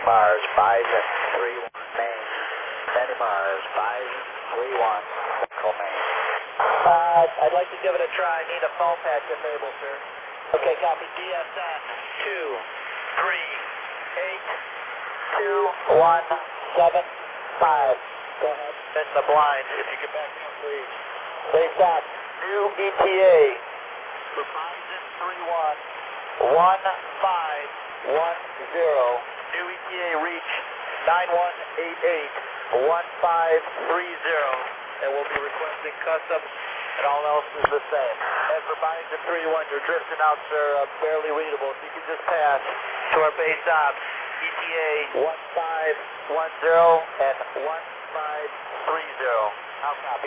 Mars, 5-3-1, Maine. Manny Mars, 5-3-1, Central Maine. I'd like to give it a try. I need a phone patch if able, sir. Okay, copy. DSN 238-2-1-7-5. Go ahead. In the blind, if you get back in, please. They've got new ETA for 5-3-1, 1510. New ETA reach 9188-1530. And we'll be requesting custom, and all else is the same. As for 5-3-1, you're drifting out, sir, barely readable. If you could just pass to our base op, ETA 1510 and 1530. I'll copy.